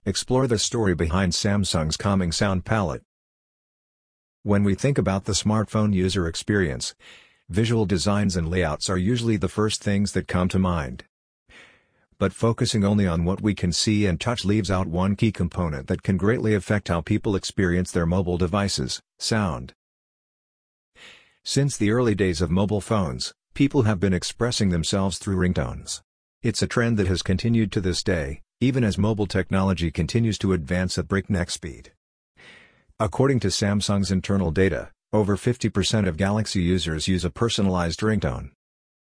explore the story behind Samsung's calming sound palette. When we think about the smartphone user experience, visual designs and layouts are usually the first things that come to mind. But focusing only on what we can see and touch leaves out one key component that can greatly affect how people experience their mobile devices: sound. Since the early days of mobile phones, people have been expressing themselves through ringtones. It's a trend that has continued to this day, even as mobile technology continues to advance at breakneck speed. According to Samsung's internal data, over 50% of Galaxy users use a personalized ringtone.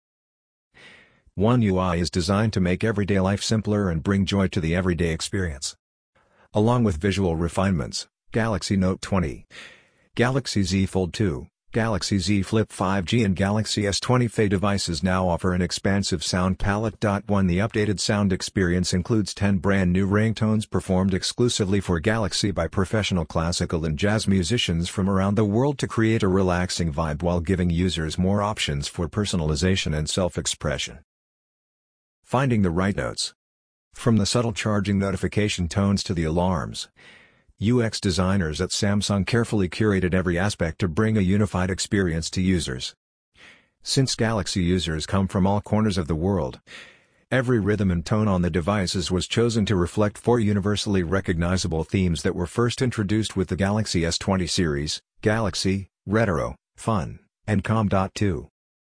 One UI is designed to make everyday life simpler and bring joy to the everyday experience. Along with visual refinements, Galaxy Note 20, Galaxy Z Fold 2, Galaxy Z Flip 5G and Galaxy S20 FE devices now offer an expansive sound palette. One The updated sound experience includes 10 brand new ringtones performed exclusively for Galaxy by professional classical and jazz musicians from around the world to create a relaxing vibe while giving users more options for personalization and self-expression. Finding the right notes. From the subtle charging notification tones to the alarms, UX designers at Samsung carefully curated every aspect to bring a unified experience to users. Since Galaxy users come from all corners of the world, every rhythm and tone on the devices was chosen to reflect 4 universally recognizable themes that were first introduced with the Galaxy S20 series: Galaxy, Retro, Fun, and Calm. 2.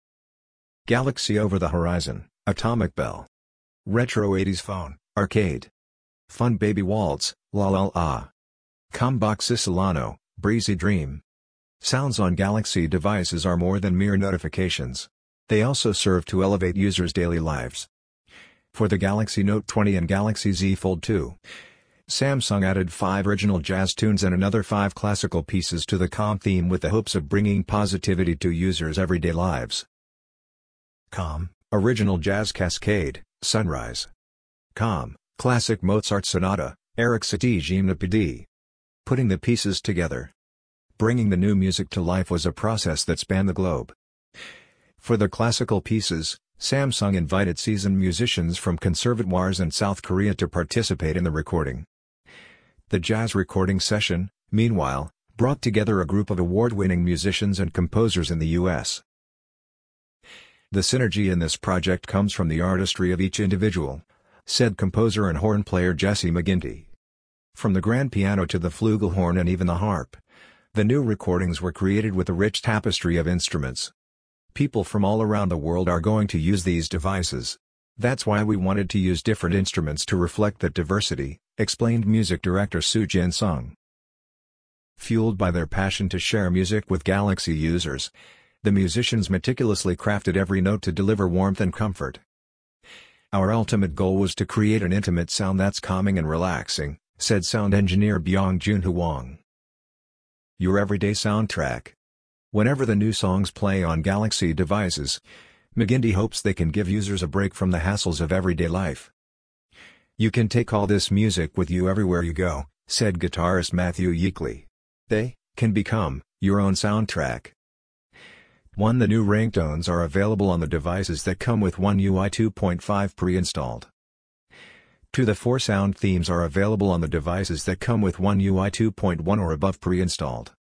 Galaxy Over the Horizon, Atomic Bell. Retro 80s Phone, Arcade. Fun Baby Waltz, La La La. Calm Boxicilano, Breezy Dream. Sounds on Galaxy devices are more than mere notifications. They also serve to elevate users' daily lives. For the Galaxy Note 20 and Galaxy Z Fold 2, Samsung added 5 original jazz tunes and another 5 classical pieces to the Calm theme with the hopes of bringing positivity to users' everyday lives. Calm, Original Jazz Cascade, Sunrise. Calm, Classic Mozart Sonata, Eric Satie Gymnopédie. Putting the pieces together. Bringing the new music to life was a process that spanned the globe. For the classical pieces, Samsung invited seasoned musicians from conservatoires in South Korea to participate in the recording. The jazz recording session, meanwhile, brought together a group of award-winning musicians and composers in the U.S. The synergy in this project comes from the artistry of each individual, said composer and horn player Jesse McGinty. From the grand piano to the flugelhorn and even the harp, the new recordings were created with a rich tapestry of instruments. People from all around the world are going to use these devices. That's why we wanted to use different instruments to reflect that diversity, explained music director Soo Jin Sung. Fueled by their passion to share music with Galaxy users, the musicians meticulously crafted every note to deliver warmth and comfort. Our ultimate goal was to create an intimate sound that's calming and relaxing, said sound engineer Byung-Jun Hwang. Your everyday soundtrack. Whenever the new songs play on Galaxy devices, McGinty hopes they can give users a break from the hassles of everyday life. You can take all this music with you everywhere you go, said guitarist Matthew Yeakley. They can become your own soundtrack. The new ringtones are available on the devices that come with One UI 2.5 pre-installed. 2 The 4 sound themes are available on the devices that come with One UI 2.1 or above pre-installed.